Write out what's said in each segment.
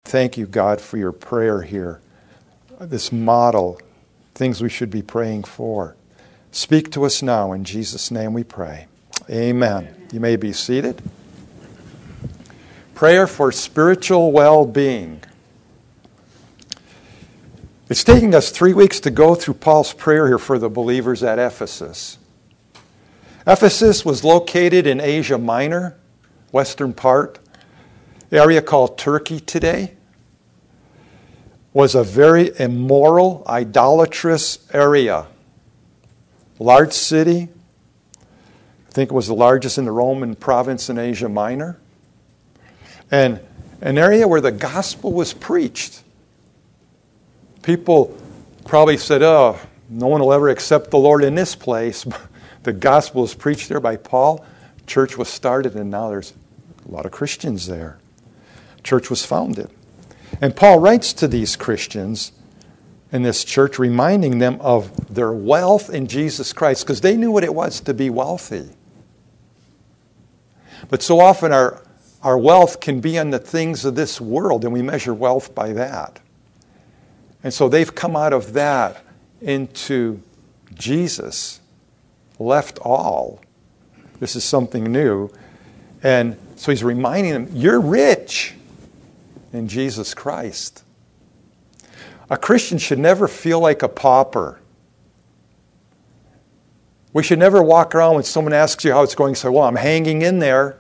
Thank you, God, for your prayer here. This model, things we should be praying for. Speak to us now. In Jesus' name we pray. Amen. You may be seated. Prayer for spiritual well-being. It's taking us 3 weeks to go through Paul's prayer here for the believers at Ephesus. Ephesus was located in Asia Minor, western part, area called Turkey today. Was a very immoral, idolatrous area. Large city. I think it was the largest in the Roman province in Asia Minor. And an area where the gospel was preached. People probably said, oh, no one will ever accept the Lord in this place. The gospel was preached there by Paul. Church was started, and now there's a lot of Christians there. Church was founded. And Paul writes to these Christians in this church, reminding them of their wealth in Jesus Christ, because they knew what it was to be wealthy. But so often our wealth can be on the things of this world, and we measure wealth by that. And so they've come out of that into Jesus, left all. This is something new. And so he's reminding them, you're rich in Jesus Christ. A Christian should never feel like a pauper. We should never walk around when someone asks you how it's going and say, well, I'm hanging in there.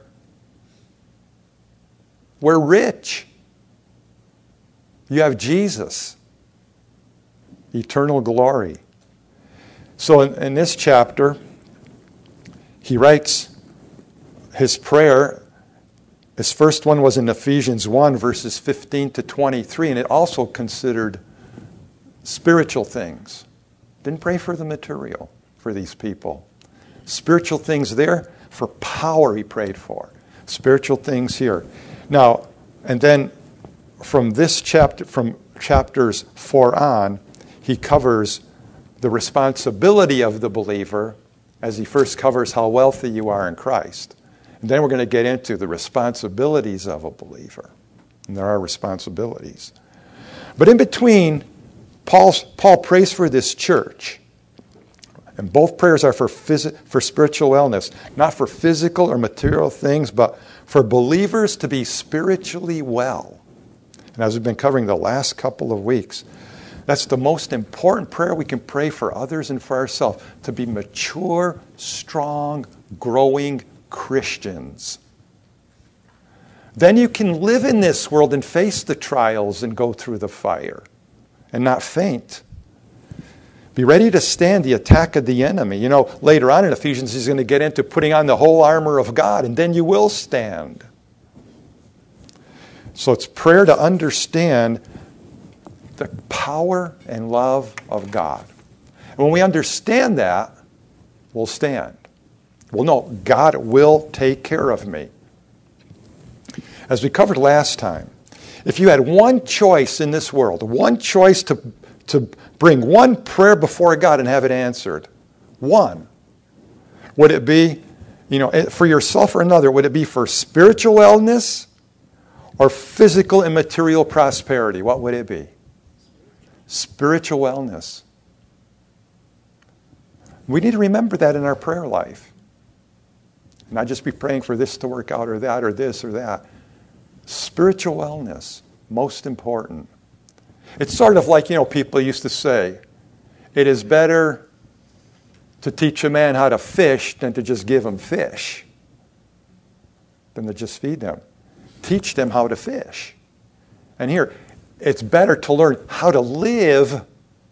We're rich. You have Jesus. Eternal glory. So in this chapter, he writes his prayer. His first one was in Ephesians 1, verses 15 to 23, and it also considered spiritual things. Didn't pray for the material for these people. Spiritual things there, for power he prayed for. Spiritual things here. Now, and then from this chapter, from chapters 4 on, he covers the responsibility of the believer as he first covers how wealthy you are in Christ. And then we're going to get into the responsibilities of a believer. And there are responsibilities. But in between, Paul prays for this church. And both prayers are for spiritual wellness. Not for physical or material things, but for believers to be spiritually well. And as we've been covering the last couple of weeks, that's the most important prayer we can pray for others and for ourselves. To be mature, strong, growing Christians. Then you can live in this world and face the trials and go through the fire and not faint. Be ready to stand the attack of the enemy. You know, later on in Ephesians, he's going to get into putting on the whole armor of God, and then you will stand. So it's prayer to understand the power and love of God. And when we understand that, we'll stand. We'll know God will take care of me. As we covered last time, if you had one choice in this world, one choice to bring one prayer before God and have it answered, one, would it be, for yourself or another, would it be for spiritual wellness or physical and material prosperity? What would it be? Spiritual wellness. We need to remember that in our prayer life. Not just be praying for this to work out or that or this or that. Spiritual wellness, most important. It's sort of like, people used to say, it is better to teach a man how to fish than to just give him fish, than to just feed them. Teach them how to fish. And here, it's better to learn how to live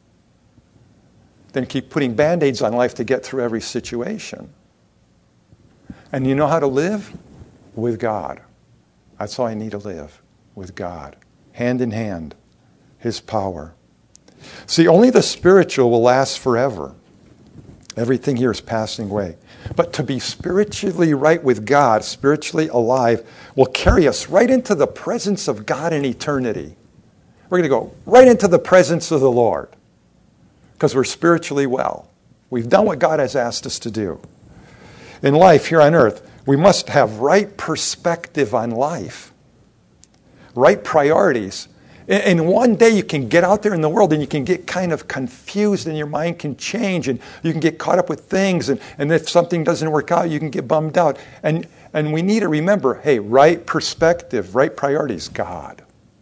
than keep putting Band-Aids on life to get through every situation. And you know how to live? With God. That's how I need to live, with God. Hand in hand. His power. See, only the spiritual will last forever. Everything here is passing away. But to be spiritually right with God, spiritually alive, will carry us right into the presence of God in eternity. We're going to go right into the presence of the Lord because we're spiritually well. We've done what God has asked us to do. In life here on earth, we must have right perspective on life. right priorities. And one day you can get out there in the world and you can get kind of confused and your mind can change and you can get caught up with things. And if something doesn't work out, you can get bummed out. And we need to remember, hey, right perspective, right priorities, God.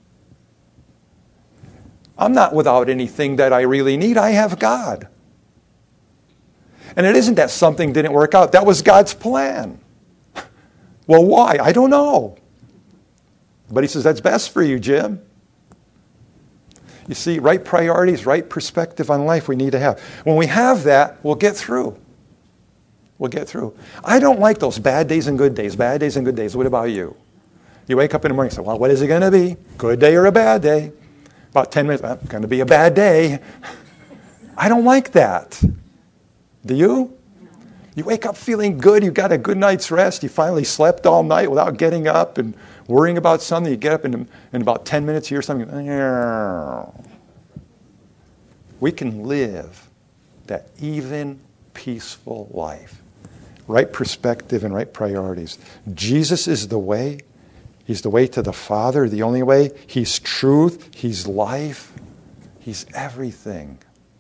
I'm not without anything that I really need. I have God. And it isn't that something didn't work out. That was God's plan. Well, why? I don't know. But he says, that's best for you, Jim. You see, right priorities, right perspective on life we need to have. When we have that, we'll get through. We'll get through. I don't like those bad days and good days, bad days and good days. What about you? You wake up in the morning and say, well, what is it going to be? Good day or a bad day? About 10 minutes, it's going to be a bad day. I don't like that. Do you? You wake up feeling good, you got a good night's rest, you finally slept all night without getting up and worrying about something. You get up in about 10 minutes, you hear something. We can live that even, peaceful life. Right perspective and right priorities. Jesus is the way. He's the way to the Father, the only way. He's truth. He's life. He's everything.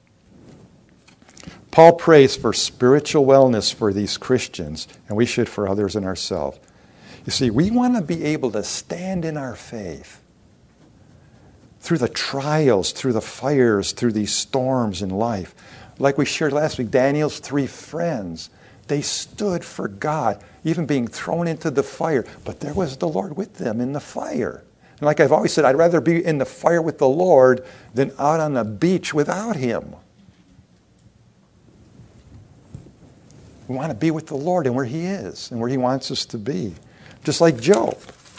Paul prays for spiritual wellness for these Christians, and we should for others and ourselves. You see, we want to be able to stand in our faith through the trials, through the fires, through these storms in life. Like we shared last week, Daniel's 3 friends, they stood for God, even being thrown into the fire. But there was the Lord with them in the fire. And like I've always said, I'd rather be in the fire with the Lord than out on the beach without Him. We want to be with the Lord and where He is and where He wants us to be. Just like Job.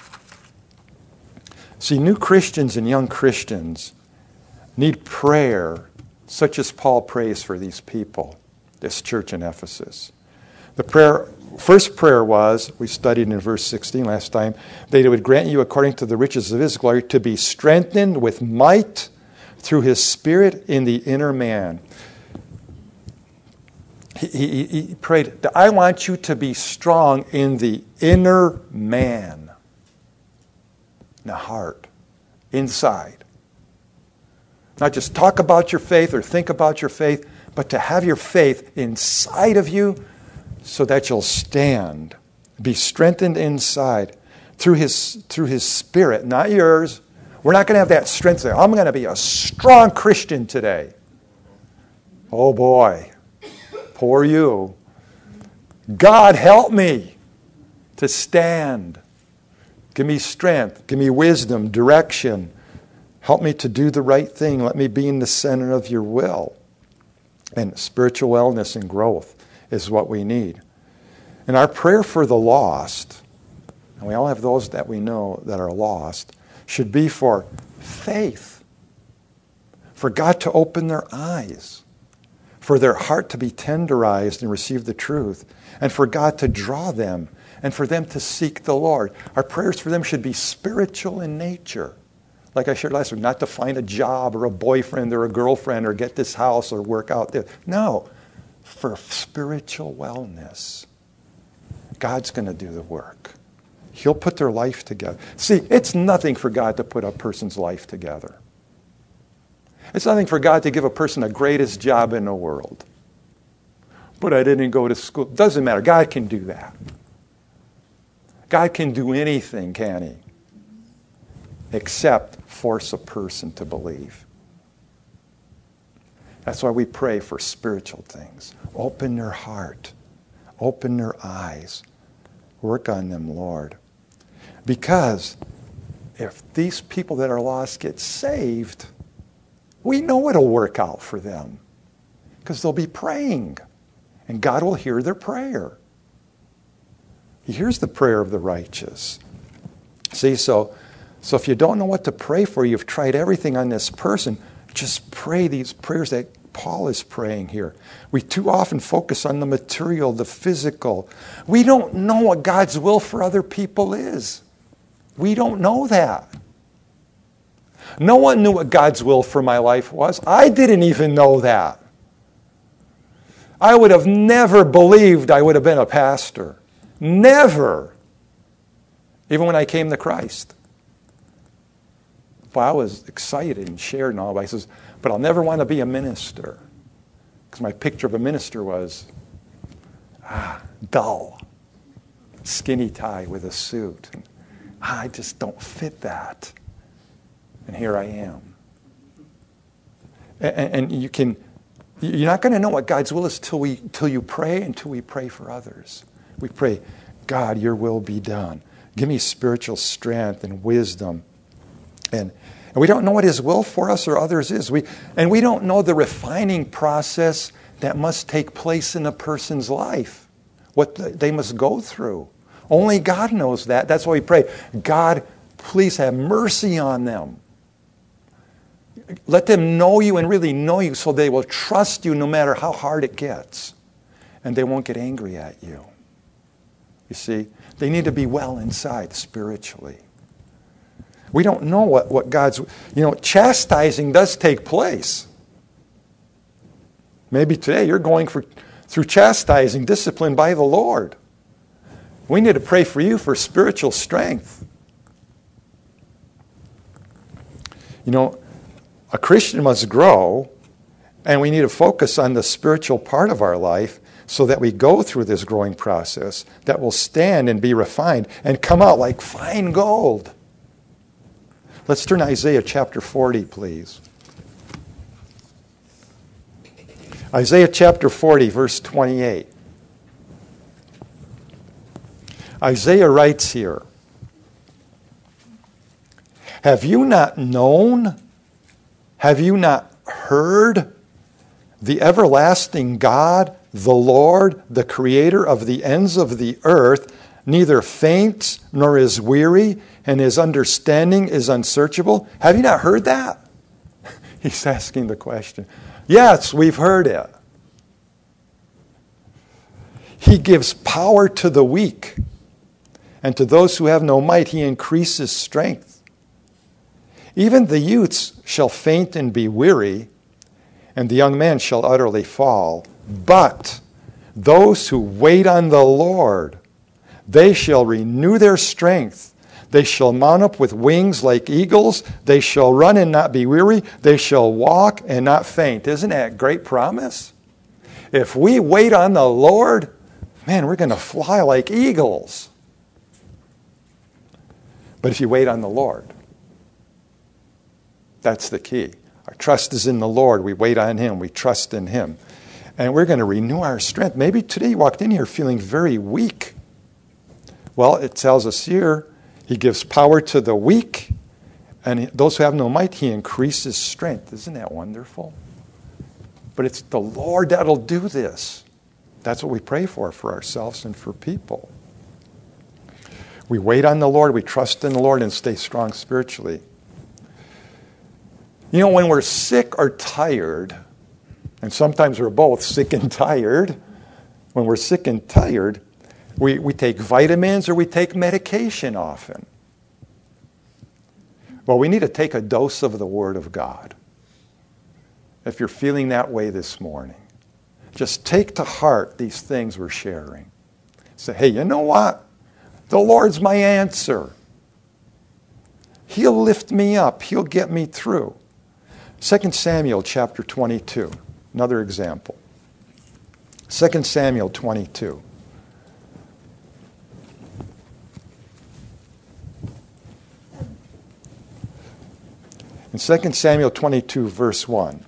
See, new Christians and young Christians need prayer, such as Paul prays for these people, this church in Ephesus. The first prayer was, we studied in verse 16 last time, that He would grant you according to the riches of His glory to be strengthened with might through His Spirit in the inner man. He prayed, I want you to be strong in the inner man, in the heart, inside. Not just talk about your faith or think about your faith, but to have your faith inside of you so that you'll stand. Be strengthened inside through His Spirit, not yours. We're not going to have that strength there. I'm going to be a strong Christian today. Oh boy. Poor you. God, help me to stand. Give me strength. Give me wisdom, direction. Help me to do the right thing. Let me be in the center of your will. And spiritual wellness and growth is what we need. And our prayer for the lost, and we all have those that we know that are lost, should be for faith. For God to open their eyes. For their heart to be tenderized and receive the truth, and for God to draw them, and for them to seek the Lord. Our prayers for them should be spiritual in nature. Like I shared last week, not to find a job or a boyfriend or a girlfriend or get this house or work out there. No, for spiritual wellness. God's going to do the work. He'll put their life together. See, it's nothing for God to put a person's life together. It's nothing for God to give a person the greatest job in the world. But I didn't go to school. Doesn't matter. God can do that. God can do anything, can He? Except force a person to believe. That's why we pray for spiritual things. Open their heart. Open their eyes. Work on them, Lord. Because if these people that are lost get saved, we know it'll work out for them because they'll be praying and God will hear their prayer. He hears the prayer of the righteous. See, so if you don't know what to pray for, you've tried everything on this person, just pray these prayers that Paul is praying here. We too often focus on the material, the physical. We don't know what God's will for other people is. We don't know that. No one knew what God's will for my life was. I didn't even know that. I would have never believed I would have been a pastor. Never. Even when I came to Christ. Well, I was excited and shared and all, but he says, but I'll never want to be a minister. Because my picture of a minister was, dull, skinny tie with a suit. And, I just don't fit that. And here I am. And you're not going to know what God's will is till you pray, until we pray for others. We pray, God, your will be done. Give me spiritual strength and wisdom. And we don't know what his will for us or others is. We don't know the refining process that must take place in a person's life, what they must go through. Only God knows that. That's why we pray, God, please have mercy on them. Let them know you and really know you so they will trust you no matter how hard it gets. And they won't get angry at you. You see, they need to be well inside spiritually. We don't know what God's... chastising does take place. Maybe today you're going through chastising, discipline by the Lord. We need to pray for you for spiritual strength. A Christian must grow, and we need to focus on the spiritual part of our life so that we go through this growing process that will stand and be refined and come out like fine gold. Let's turn to Isaiah chapter 40, please. Isaiah chapter 40, verse 28. Isaiah writes here, have you not known? Have you not heard? The everlasting God, the Lord, the creator of the ends of the earth, neither faints nor is weary, and his understanding is unsearchable. Have you not heard that? He's asking the question. Yes, we've heard it. He gives power to the weak, and to those who have no might he increases strength. Even the youths shall faint and be weary, and the young man shall utterly fall. But those who wait on the Lord, they shall renew their strength. They shall mount up with wings like eagles. They shall run and not be weary. They shall walk and not faint. Isn't that a great promise? If we wait on the Lord, man, we're going to fly like eagles. But if you wait on the Lord, that's the key. Our trust is in the Lord. We wait on him. We trust in him. And we're going to renew our strength. Maybe today you walked in here feeling very weak. Well, it tells us here, he gives power to the weak, and those who have no might, he increases strength. Isn't that wonderful? But it's the Lord that'll do this. That's what we pray for ourselves and for people. We wait on the Lord, we trust in the Lord, and stay strong spiritually. When we're sick or tired, and sometimes we're both sick and tired, when we're sick and tired, we take vitamins or we take medication often. Well, we need to take a dose of the Word of God. If you're feeling that way this morning, just take to heart these things we're sharing. Say, hey, you know what? The Lord's my answer. He'll lift me up. He'll get me through. 2 Samuel chapter 22, another example. 2 Samuel 22. In 2 Samuel 22, verse 1,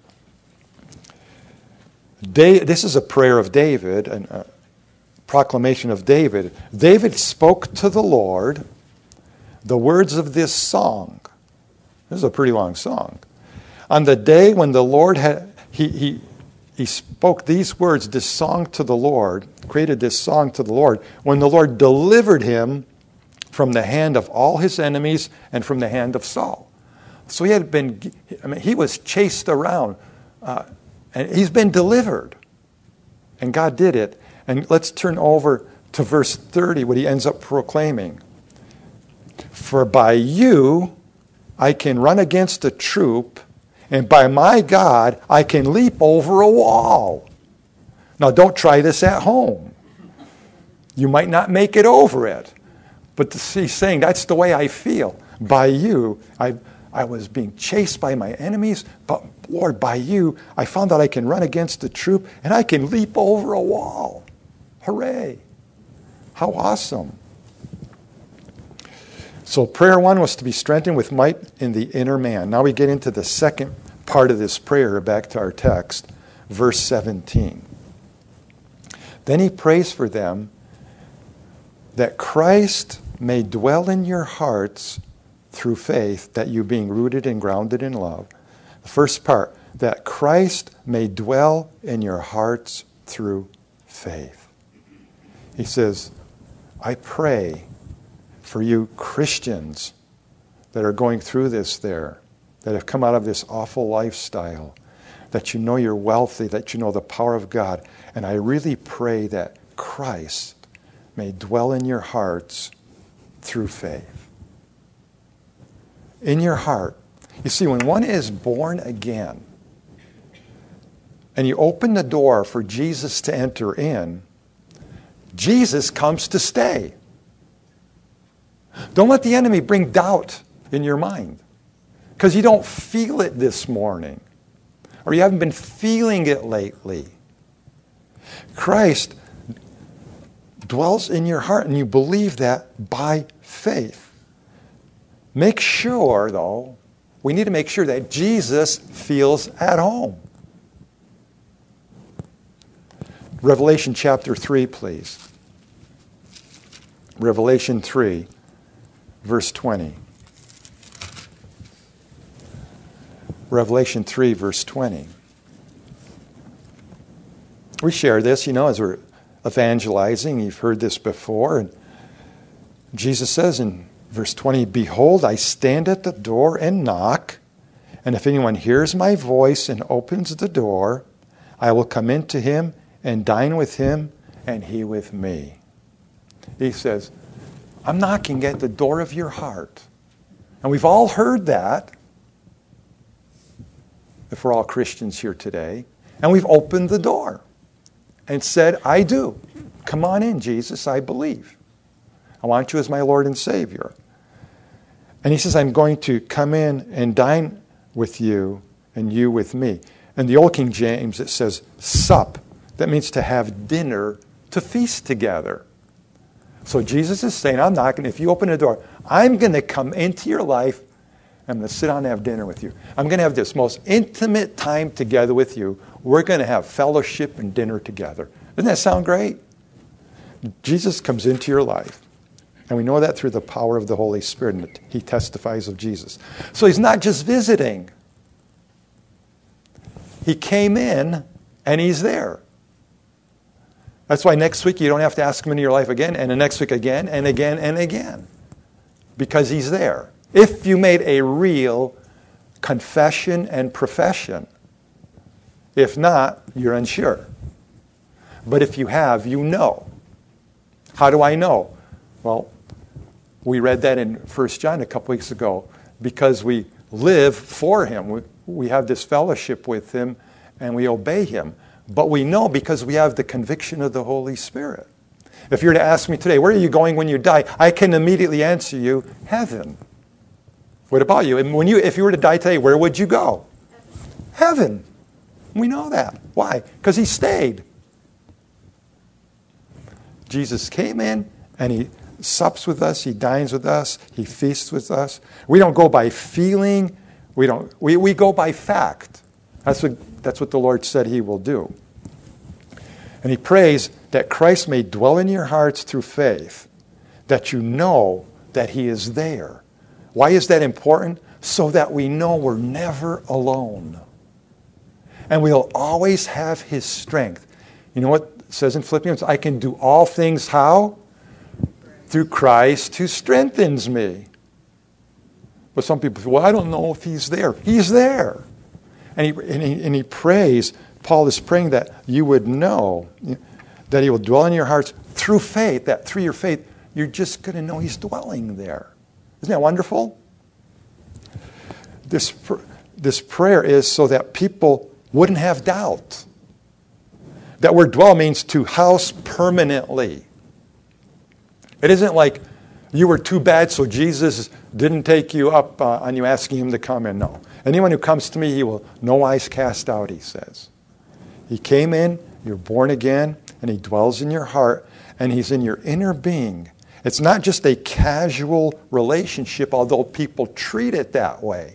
this is a prayer of David, a proclamation of David. David spoke to the Lord the words of this song. This is a pretty long song. On the day when the Lord he spoke these words, this song to the Lord, created this song to the Lord, when the Lord delivered him from the hand of all his enemies and from the hand of Saul. So he was chased around, and he's been delivered. And God did it. And let's turn over to verse 30, what he ends up proclaiming. For by you I can run against a troop, and by my God I can leap over a wall. Now don't try this at home. You might not make it over it. But he's saying, that's the way I feel. By you, I was being chased by my enemies, but Lord, by you, I found that I can run against a troop and I can leap over a wall. Hooray. How awesome. So prayer 1 was to be strengthened with might in the inner man. Now we get into the second part of this prayer, back to our text, verse 17. Then he prays for them that Christ may dwell in your hearts through faith, that you being rooted and grounded in love. The first part, that Christ may dwell in your hearts through faith. He says, I pray for you Christians that are going through this there, that have come out of this awful lifestyle, that you know you're wealthy, that you know the power of God. And I really pray that Christ may dwell in your hearts through faith. In your heart. You see, when one is born again, and you open the door for Jesus to enter in, Jesus comes to stay. Don't let the enemy bring doubt in your mind, because you don't feel it this morning, or you haven't been feeling it lately. Christ dwells in your heart, and you believe that by faith. Make sure, though, we need to make sure that Jesus feels at home. Revelation chapter 3, please. Revelation 3, verse 20. Revelation 3, verse 20. We share this, as we're evangelizing. You've heard this before. And Jesus says in verse 20, behold, I stand at the door and knock, and if anyone hears my voice and opens the door, I will come into him and dine with him, and he with me. He says, I'm knocking at the door of your heart. And we've all heard that, if we're all Christians here today, and we've opened the door and said, I do. Come on in, Jesus, I believe. I want you as my Lord and Savior. And he says, I'm going to come in and dine with you and you with me. In the Old King James, it says sup. That means to have dinner, to feast together. So Jesus is saying, I'm knocking. If you open the door, I'm going to come into your life. I'm going to sit down and have dinner with you. I'm going to have this most intimate time together with you. We're going to have fellowship and dinner together. Doesn't that sound great? Jesus comes into your life. And we know that through the power of the Holy Spirit. And he testifies of Jesus. So he's not just visiting. He came in and he's there. That's why next week you don't have to ask him into your life again. And the next week again and again and again. Because he's there. If you made a real confession and profession. If not, you're unsure. But if you have, you know. How do I know? Well, we read that in 1 John a couple weeks ago. Because we live for him. We have this fellowship with him and we obey him. But we know because we have the conviction of the Holy Spirit. If you were to ask me today, where are you going when you die? I can immediately answer you, heaven. What about you? And if you were to die today, where would you go? Heaven. We know that. Why? Because he stayed. Jesus came in and he sups with us, he dines with us, he feasts with us. We don't go by feeling, we go by fact. That's what the Lord said he will do. And he prays that Christ may dwell in your hearts through faith, that you know that he is there. Why is that important? So that we know we're never alone. And we'll always have his strength. You know what it says in Philippians? I can do all things how? Through Christ who strengthens me. But some people say, well, I don't know if he's there. He's there. And he prays, Paul is praying that you would know that he will dwell in your hearts through faith, that through your faith, you're just going to know he's dwelling there. Isn't that wonderful? This prayer is so that people wouldn't have doubt. That word dwell means to house permanently. It isn't like You were too bad, so Jesus didn't take you up on you asking him to come in. No. Anyone who comes to me, he will no wise cast out, he says. He came in, you're born again, and he dwells in your heart, and he's in your inner being. It's not just a casual relationship, although people treat it that way.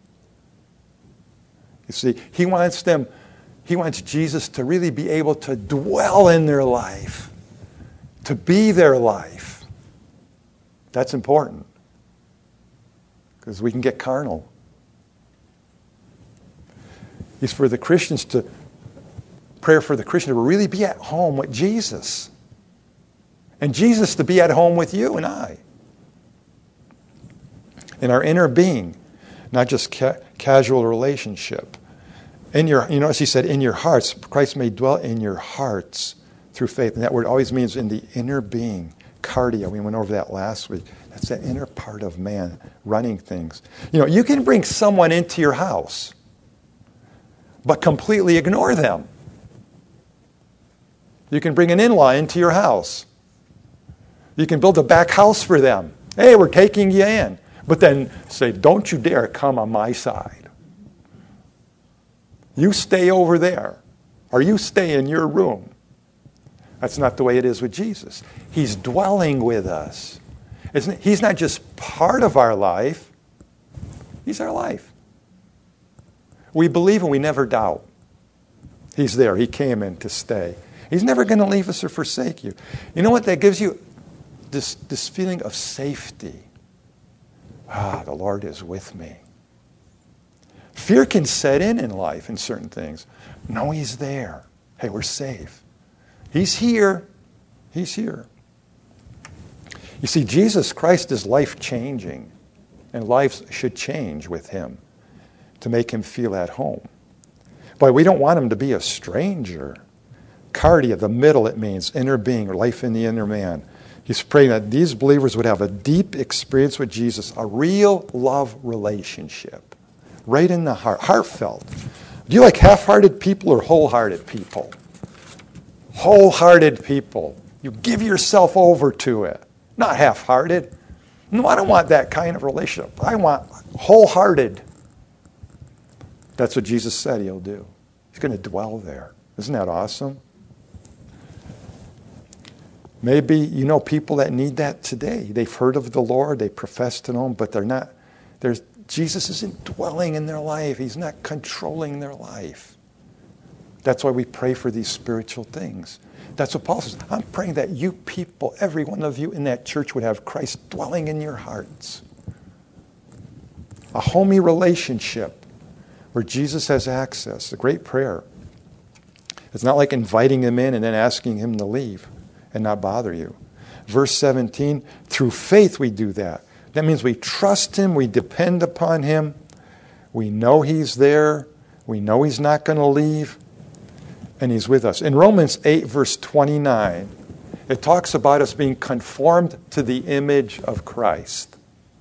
You see, he wants Jesus to really be able to dwell in their life, to be their life. That's important, because we can get carnal. He's for the Christians to, prayer for the Christian to really be at home with Jesus. And Jesus to be at home with you and I. In our inner being, not just casual relationship. As he said, in your hearts, Christ may dwell in your hearts through faith. And that word always means in the inner being. Cardia, we went over that last week. That's that inner part of man, running things. You can bring someone into your house, but completely ignore them. You can bring an in-law into your house. You can build a back house for them. Hey, we're taking you in. But then say, don't you dare come on my side. You stay over there. Or you stay in your room. That's not the way it is with Jesus. He's dwelling with us. He's not just part of our life. He's our life. We believe and we never doubt. He's there. He came in to stay. He's never going to leave us or forsake you. You know what? That gives you this feeling of safety. The Lord is with me. Fear can set in life in certain things. No, he's there. Hey, we're safe. He's here. He's here. You see, Jesus Christ is life-changing, and lives should change with him to make him feel at home. But we don't want him to be a stranger. Cardia, the middle, it means inner being, or life in the inner man. He's praying that these believers would have a deep experience with Jesus, a real love relationship, right in the heart, heartfelt. Do you like half-hearted people or wholehearted people? Wholehearted people. You give yourself over to it, not half-hearted. No, I don't want that kind of relationship. I want wholehearted. That's what Jesus said he'll do. He's going to dwell there. Isn't that awesome? Maybe you know people that need that today. They've heard of the Lord, they profess to know him, but they're not. Jesus isn't dwelling in their life. He's not controlling their life. That's why we pray for these spiritual things. That's what Paul says. I'm praying that you people, every one of you in that church, would have Christ dwelling in your hearts. A homey relationship where Jesus has access. A great prayer. It's not like inviting him in and then asking him to leave and not bother you. Verse 17, through faith we do that. That means we trust him, we depend upon him, we know he's there, we know he's not going to leave, and he's with us. In Romans 8, verse 29, it talks about us being conformed to the image of Christ.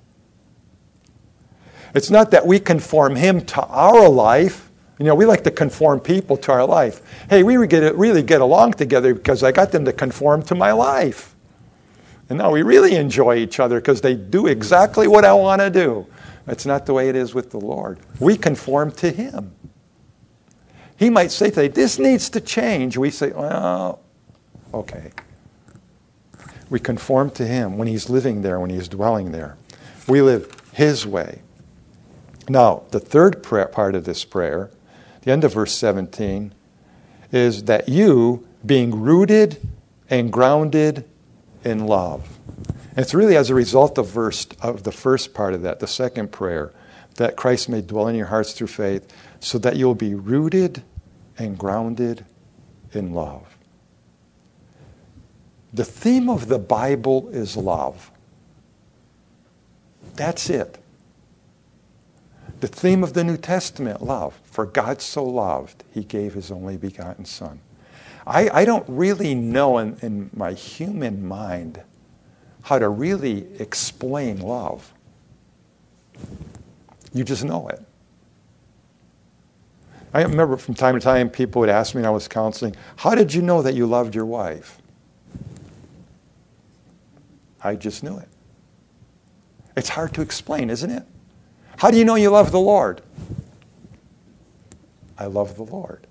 It's not that we conform him to our life. We like to conform people to our life. Hey, we really get along together because I got them to conform to my life. And now we really enjoy each other because they do exactly what I want to do. That's not the way it is with the Lord. We conform to him. He might say today, this needs to change. We say, well, okay. We conform to him when he's living there, when he's dwelling there. We live his way. Now, the third part of this prayer, the end of verse 17, is that you, being rooted and grounded in love. And it's really as a result of the first part of that, the second prayer, that Christ may dwell in your hearts through faith, so that you'll be rooted and grounded in love. The theme of the Bible is love. That's it. The theme of the New Testament, love. For God so loved, he gave his only begotten Son. I don't really know in my human mind how to really explain love. You just know it. I remember from time to time people would ask me when I was counseling, how did you know that you loved your wife? I just knew it. It's hard to explain, isn't it? How do you know you love the Lord? I love the Lord.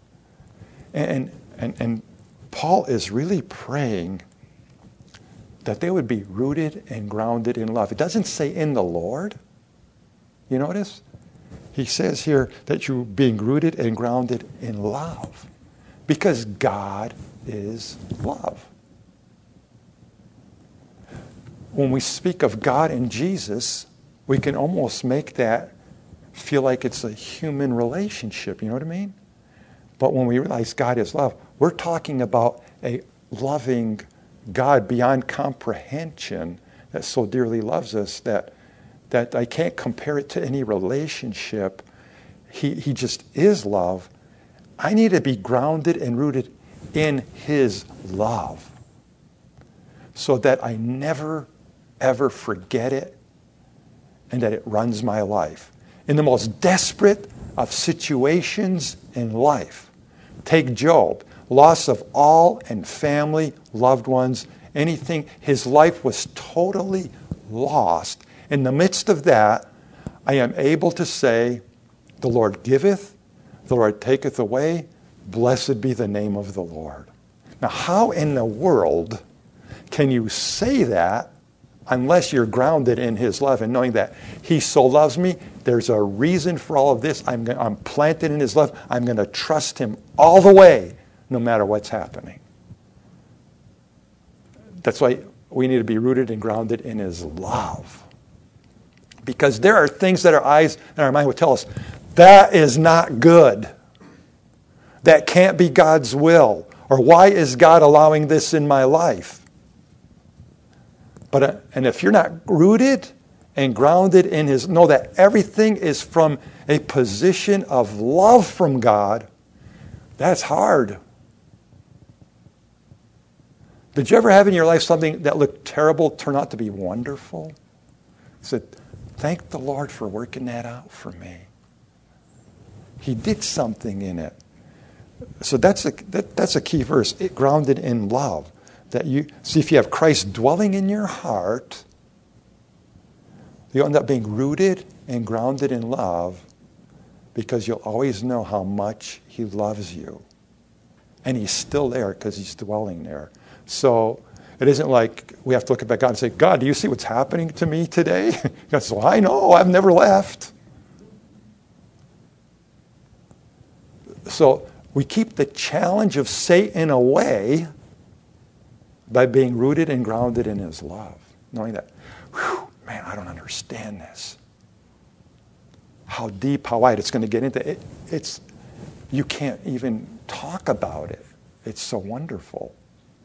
And Paul is really praying that they would be rooted and grounded in love. It doesn't say in the Lord. You notice? He says here that you're being rooted and grounded in love. Because God is love. When we speak of God and Jesus, we can almost make that feel like it's a human relationship. You know what I mean? But when we realize God is love, we're talking about a loving God beyond comprehension that so dearly loves us that I can't compare it to any relationship. He just is love. I need to be grounded and rooted in His love so that I never, ever forget it and that it runs my life. In the most desperate of situations in life, take Job, loss of all and family, loved ones, anything. His life was totally lost. In the midst of that, I am able to say, the Lord giveth, the Lord taketh away, blessed be the name of the Lord. Now, how in the world can you say that unless you're grounded in His love and knowing that He so loves me? There's a reason for all of this. I'm planted in His love. I'm going to trust Him all the way, no matter what's happening. That's why we need to be rooted and grounded in His love. Because there are things that our eyes and our mind will tell us, that is not good. That can't be God's will. Or why is God allowing this in my life? And if you're not rooted and grounded in His, know that everything is from a position of love from God, that's hard. Did you ever have in your life something that looked terrible turn out to be wonderful? You said, thank the Lord for working that out for me. He did something in it. So that's a key verse, grounded in love. That you see, if you have Christ dwelling in your heart, you'll end up being rooted and grounded in love because you'll always know how much He loves you. And He's still there because He's dwelling there. So it isn't like we have to look at God and say, God, do you see what's happening to me today? God says, well, I know, I've never left. So we keep the challenge of Satan away by being rooted and grounded in His love. Knowing that, whew, man, I don't understand this. How deep, how wide it's going to get into it. You can't even talk about it. It's so wonderful.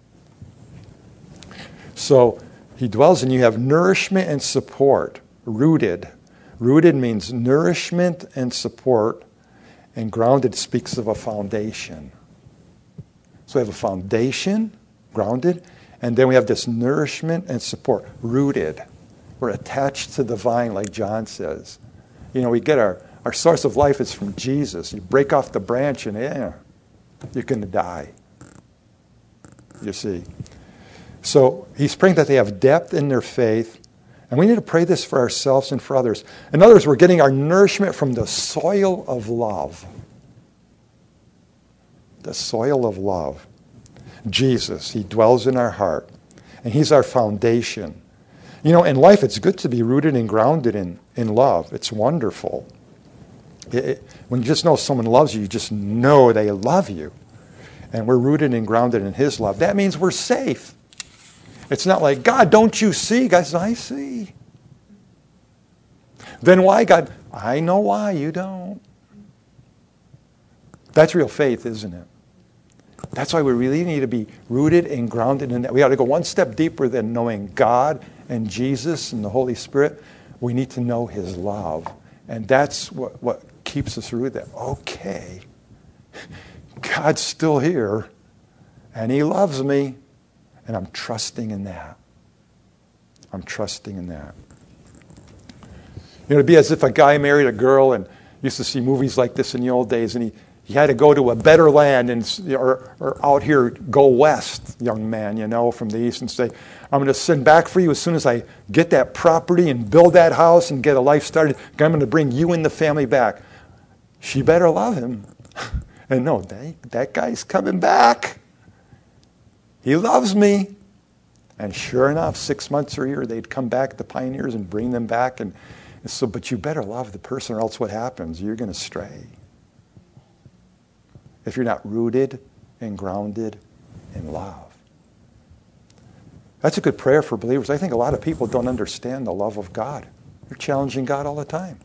So He dwells in you. You have nourishment and support. Rooted. Rooted means nourishment and support. And grounded speaks of a foundation. So we have a foundation, grounded, and then we have this nourishment and support, rooted. We're attached to the vine, like John says. You know, we get our source of life is from Jesus. You break off the branch and you're going to die. You see. So He's praying that they have depth in their faith. And we need to pray this for ourselves and for others. In other words, we're getting our nourishment from the soil of love. The soil of love. Jesus, He dwells in our heart. And He's our foundation. You know, in life, it's good to be rooted and grounded in love. It's wonderful. When you just know someone loves you, you just know they love you. And we're rooted and grounded in His love. That means we're safe. It's not like, God, don't you see? God says, I see. Then why, God? I know why you don't. That's real faith, isn't it? That's why we really need to be rooted and grounded in that. We ought to go one step deeper than knowing God and Jesus and the Holy Spirit. We need to know His love. And that's what keeps us rooted. Okay, God's still here, and He loves me. And I'm trusting in that. I'm trusting in that. You know, it'd be as if a guy married a girl and used to see movies like this in the old days, and You had to go to a better land or out here, go west, young man, from the east and say, I'm going to send back for you as soon as I get that property and build that house and get a life started. I'm going to bring you and the family back. She better love him. And no, that guy's coming back. He loves me. And sure enough, 6 months or a year, they'd come back, the pioneers, and bring them back. And so, but you better love the person, or else what happens? You're going to stray. If you're not rooted and grounded in love. That's a good prayer for believers. I think a lot of people don't understand the love of God. They're challenging God all the time.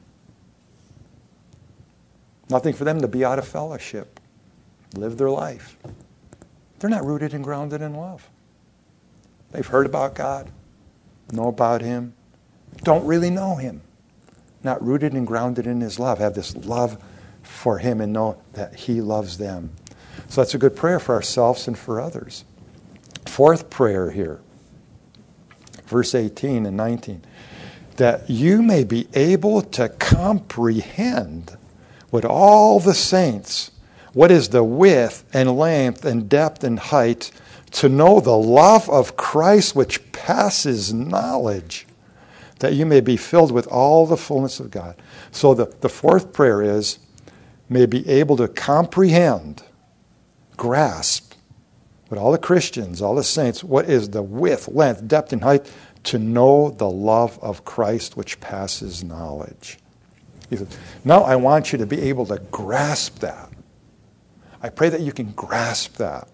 Nothing for them to be out of fellowship, live their life. They're not rooted and grounded in love. They've heard about God, know about Him, don't really know Him. Not rooted and grounded in His love, have this love for Him and know that He loves them. So that's a good prayer for ourselves and for others. Fourth prayer here, verse 18 and 19, that you may be able to comprehend with all the saints what is the width and length and depth and height, to know the love of Christ which passes knowledge, that you may be filled with all the fullness of God. So the fourth prayer is, may be able to comprehend, grasp, with all the Christians, all the saints, what is the width, length, depth, and height, to know the love of Christ which passes knowledge. He says, now I want you to be able to grasp that. I pray that you can grasp that.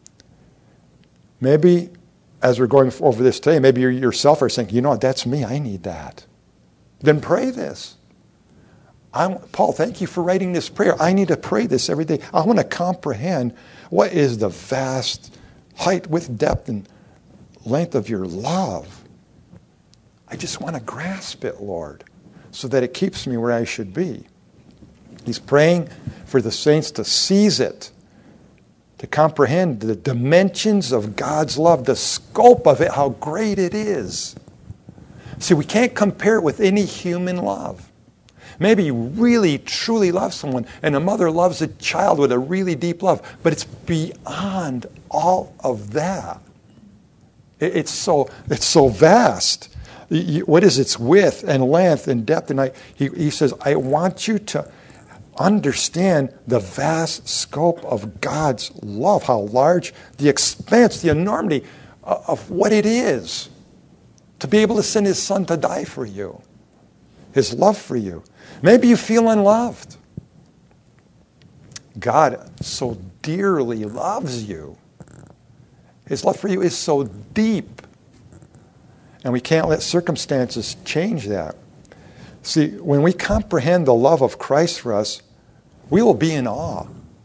Maybe as we're going over this today, maybe you yourself are saying, that's me, I need that. Then pray this. Paul, thank you for writing this prayer. I need to pray this every day. I want to comprehend what is the vast height, width, depth, and length of your love. I just want to grasp it, Lord, so that it keeps me where I should be. He's praying for the saints to seize it, to comprehend the dimensions of God's love, the scope of it, how great it is. See, we can't compare it with any human love. Maybe you really, truly love someone, and a mother loves a child with a really deep love, but it's beyond all of that. It's so vast. What is its width and length and depth? And he says, I want you to understand the vast scope of God's love, how large, the expanse, the enormity of what it is to be able to send His Son to die for you, His love for you. Maybe you feel unloved. God so dearly loves you. His love for you is so deep. And we can't let circumstances change that. See, when we comprehend the love of Christ for us, we will be in awe.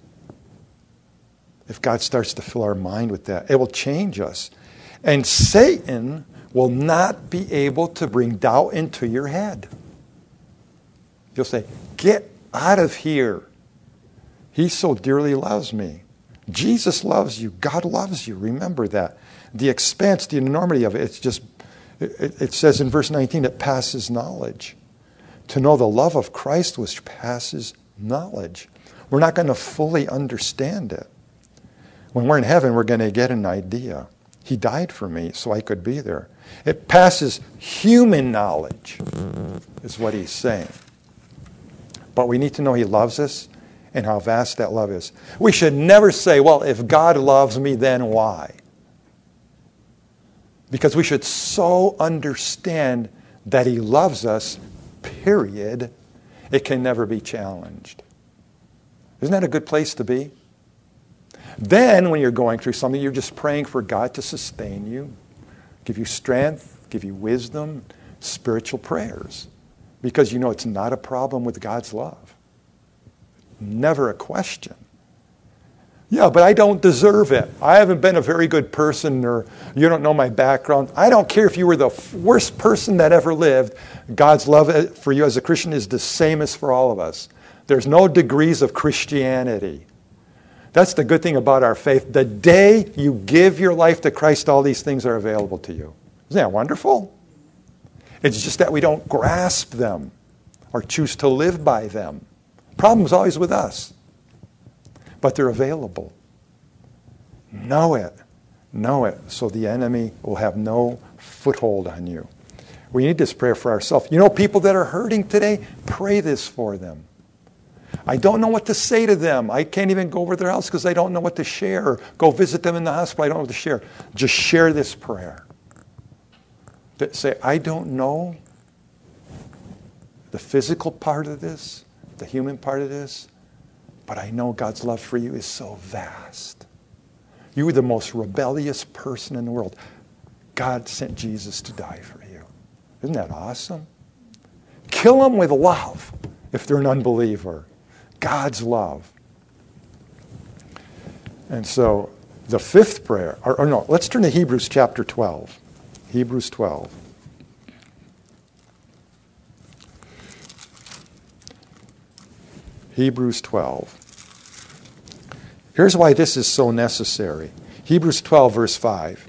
If God starts to fill our mind with that, it will change us. And Satan will not be able to bring doubt into your head. You'll say, get out of here. He so dearly loves me. Jesus loves you. God loves you. Remember that. The expanse, the enormity of it, it says in verse 19, it passes knowledge. To know the love of Christ which passes knowledge. We're not going to fully understand it. When we're in heaven, we're going to get an idea. He died for me so I could be there. It passes human knowledge, is what he's saying. But we need to know He loves us and how vast that love is. We should never say, well, if God loves me, then why? Because we should so understand that He loves us, period. It can never be challenged. Isn't that a good place to be? Then, when you're going through something, you're just praying for God to sustain you, give you strength, give you wisdom, spiritual prayers. Because you know it's not a problem with God's love. Never a question. Yeah, but I don't deserve it. I haven't been a very good person, or you don't know my background. I don't care if you were the worst person that ever lived. God's love for you as a Christian is the same as for all of us. There's no degrees of Christianity. That's the good thing about our faith. The day you give your life to Christ, all these things are available to you. Isn't that wonderful? It's just that we don't grasp them or choose to live by them. Problem's always with us. but they're available. Know it. Know it, so the enemy will have no foothold on you. We need this prayer for ourselves. You know, people that are hurting today, pray this for them. I don't know what to say to them. I can't even go over their house because I don't know what to share. Or go visit them in the hospital. I don't know what to share. Just share this prayer. Say, I don't know the physical part of this, the human part of this, but I know God's love for you is so vast. You were the most rebellious person in the world. God sent Jesus to die for you. Isn't that awesome? Kill them with love if they're an unbeliever. God's love. And so the fifth prayer, or no, let's turn to Hebrews chapter 12. Hebrews 12. Hebrews 12. Here's why this is so necessary. Hebrews 12, verse 5.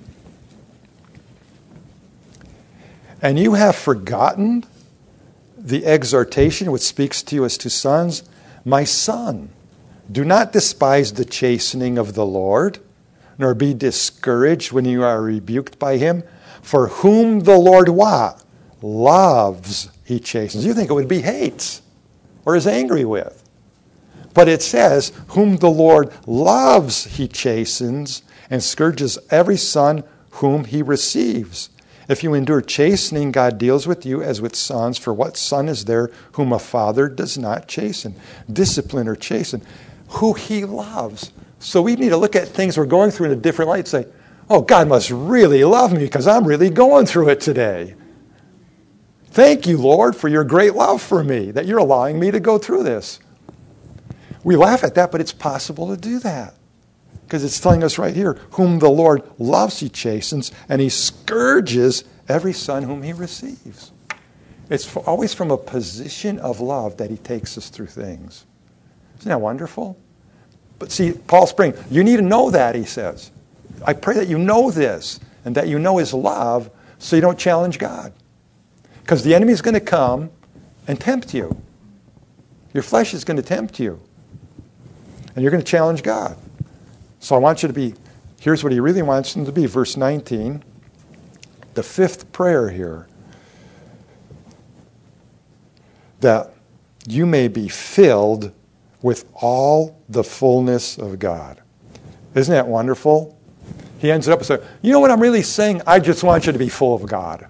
And you have forgotten the exhortation which speaks to you as to sons. My son, do not despise the chastening of the Lord, nor be discouraged when you are rebuked by him. For whom the Lord what? Loves, he chastens. You think it would be hates or is angry with. But it says, whom the Lord loves, he chastens, and scourges every son whom he receives. If you endure chastening, God deals with you as with sons. For what son is there whom a father does not chasten? Discipline or chasten. Who he loves. So we need to look at things we're going through in a different light and say, oh, God must really love me because I'm really going through it today. Thank you, Lord, for your great love for me, that you're allowing me to go through this. We laugh at that, but it's possible to do that. Because it's telling us right here, whom the Lord loves, he chastens, and he scourges every son whom he receives. It's always from a position of love that he takes us through things. Isn't that wonderful? But see, Paul Spring, you need to know that, he says. I pray that you know this, and that you know his love, so you don't challenge God. Because the enemy is going to come and tempt you. Your flesh is going to tempt you. And you're going to challenge God. So I want you to be, here's what he really wants them to be. Verse 19, the fifth prayer here. That you may be filled with all the fullness of God. Isn't that wonderful? He ends it up and says, you know what I'm really saying? I just want you to be full of God.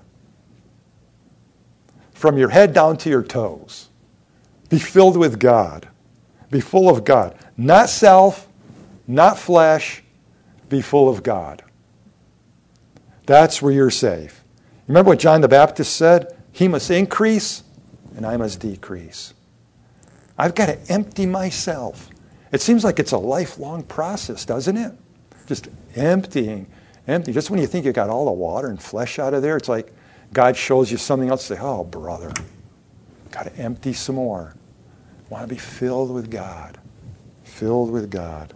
From your head down to your toes. Be filled with God. Be full of God. Not self, not flesh. Be full of God. That's where you're safe. Remember what John the Baptist said? He must increase and I must decrease. I've got to empty myself. It seems like it's a lifelong process, doesn't it? Just emptying. Just when you think you got all the water and flesh out of there, it's like God shows you something else. Say, oh, brother, got to empty some more. Want to be filled with God. Filled with God.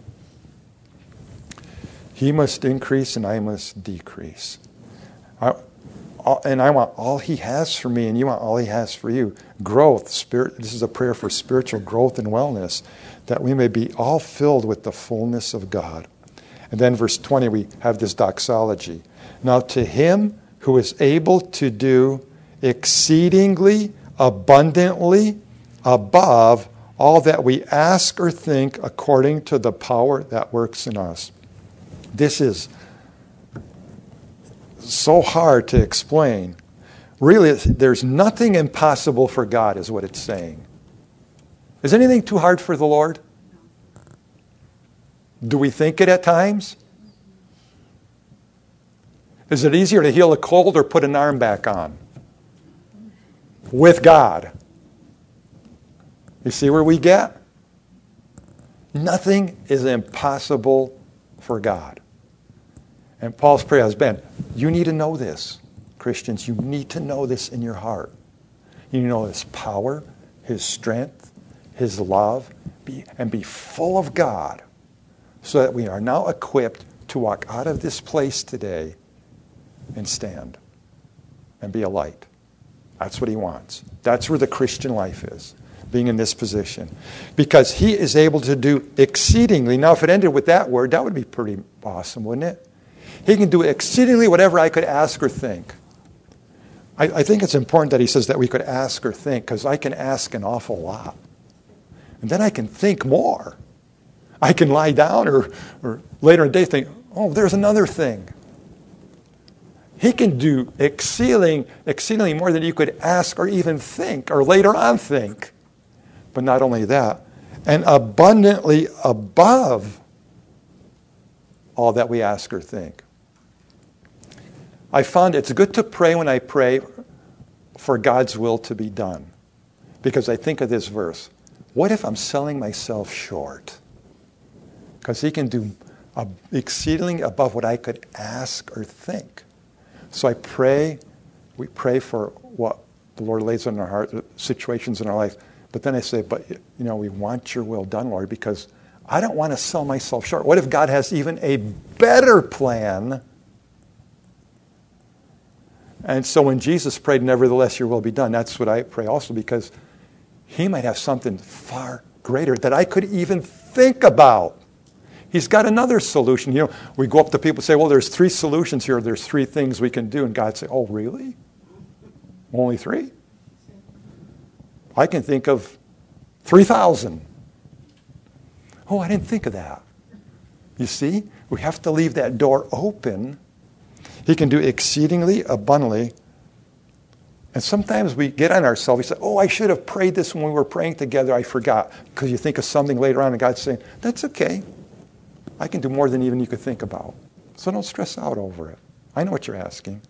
He must increase and I must decrease. And I want all he has for me and you want all he has for you. Growth. This is a prayer for spiritual growth and wellness, that we may be all filled with the fullness of God. And then verse 20, we have this doxology. Now to him who is able to do exceedingly abundantly above all that we ask or think, according to the power that works in us. This is so hard to explain. Really, there's nothing impossible for God, is what it's saying. Is anything too hard for the Lord? Do we think it at times? Is it easier to heal a cold or put an arm back on? With God. You see where we get? Nothing is impossible for God. And Paul's prayer has been, you need to know this. Christians, you need to know this in your heart. You need to know his power, his strength, his love, and be full of God, so that we are now equipped to walk out of this place today and stand and be a light. That's what he wants. That's where the Christian life is. being in this position. Because he is able to do exceedingly. Now, if it ended with that word, that would be pretty awesome, wouldn't it? He can do exceedingly whatever I could ask or think. I think it's important that he says that we could ask or think, because I can ask an awful lot. And then I can think more. I can lie down or later in the day think, oh, there's another thing. He can do exceedingly more than you could ask or even think, or later on think. But not only that, and abundantly above all that we ask or think. I found it's good to pray when I pray for God's will to be done. Because I think of this verse. What if I'm selling myself short? Because he can do exceedingly above what I could ask or think. So we pray for what the Lord lays on our heart, situations in our life. But then I say, but we want your will done, Lord, because I don't want to sell myself short. What if God has even a better plan? And so when Jesus prayed, nevertheless, your will be done, that's what I pray also, because he might have something far greater that I could even think about. He's got another solution. We go up to people and say, well, there's 3 solutions here. There's 3 things we can do. And God say, oh, really? Only 3? I can think of 3,000. Oh, I didn't think of that. You see, we have to leave that door open. He can do exceedingly abundantly. And sometimes we get on ourselves. We say, oh, I should have prayed this when we were praying together. I forgot. Because you think of something later on and God's saying, that's okay. I can do more than even you could think about. So don't stress out over it. I know what you're asking.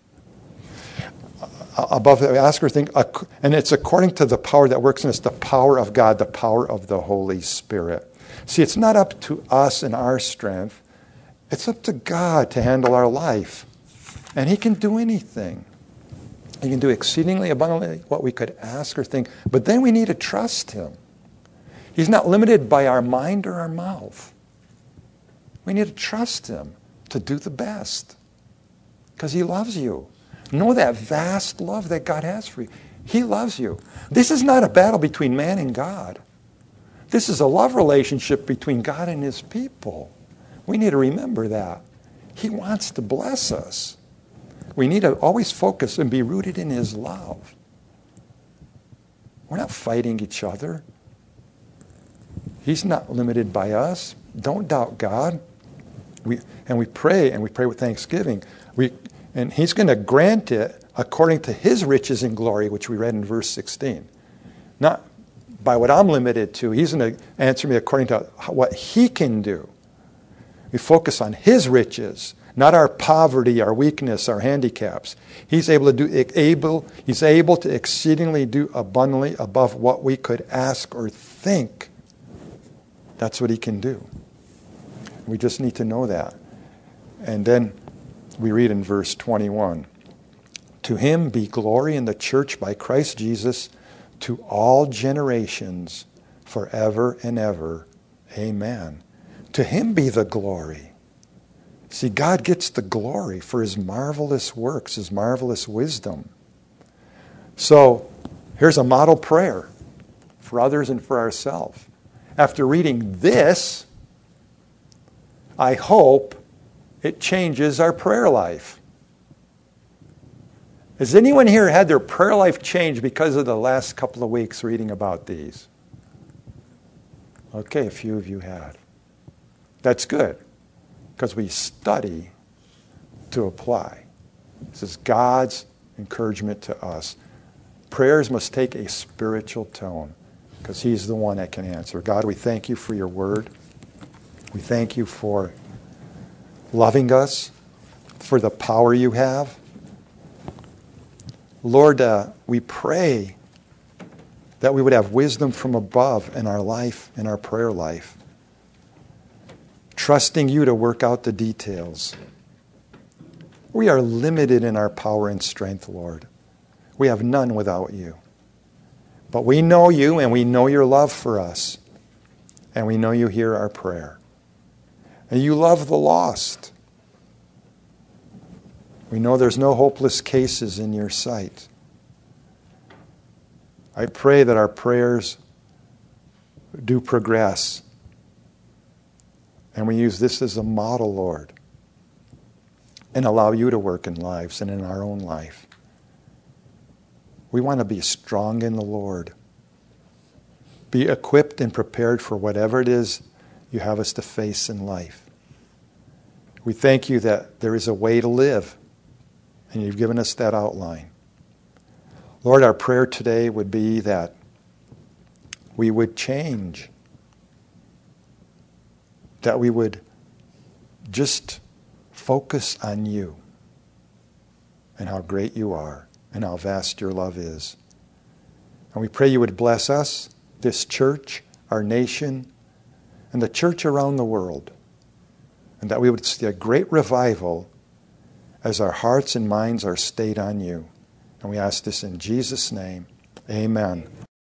Above the ask or think, and it's according to the power that works in us, the power of God, the power of the Holy Spirit. See, it's not up to us and our strength. It's up to God to handle our life. And he can do anything. He can do exceedingly abundantly what we could ask or think. But then we need to trust him. He's not limited by our mind or our mouth. We need to trust him to do the best. Because he loves you. Know that vast love that God has for you. He loves you. This is not a battle between man and God. This is a love relationship between God and his people. We need to remember that. He wants to bless us. We need to always focus and be rooted in his love. We're not fighting each other. He's not limited by us. Don't doubt God. We pray with thanksgiving. And he's going to grant it according to his riches and glory, which we read in verse 16. Not by what I'm limited to. He's going to answer me according to what he can do. We focus on his riches, not our poverty, our weakness, our handicaps. He's able to exceedingly do abundantly above what we could ask or think. That's what he can do. We just need to know that. And then we read in verse 21, to him be glory in the church by Christ Jesus to all generations forever and ever. Amen. To him be the glory. See, God gets the glory for his marvelous works, his marvelous wisdom. So here's a model prayer for others and for ourselves. After reading this, I hope it changes our prayer life. Has anyone here had their prayer life changed because of the last couple of weeks reading about these? Okay, a few of you had. That's good, because we study to apply. This is God's encouragement to us. Prayers must take a spiritual tone, because he's the one that can answer. God, we thank you for your word. We thank you for loving us, for the power you have. Lord, we pray that we would have wisdom from above in our life, in our prayer life, trusting you to work out the details. We are limited in our power and strength, Lord. We have none without you. But we know you, and we know your love for us, and we know you hear our prayer. And you love the lost. We know there's no hopeless cases in your sight. I pray that our prayers do progress. And we use this as a model, Lord, and allow you to work in lives and in our own life. We want to be strong in the Lord. Be equipped and prepared for whatever it is you have us to face in life. We thank you that there is a way to live, and you've given us that outline. Lord, our prayer today would be that we would change, that we would just focus on you and how great you are and how vast your love is. And we pray you would bless us, this church, our nation, and the church around the world, and that we would see a great revival as our hearts and minds are stayed on you. And we ask this in Jesus' name. Amen.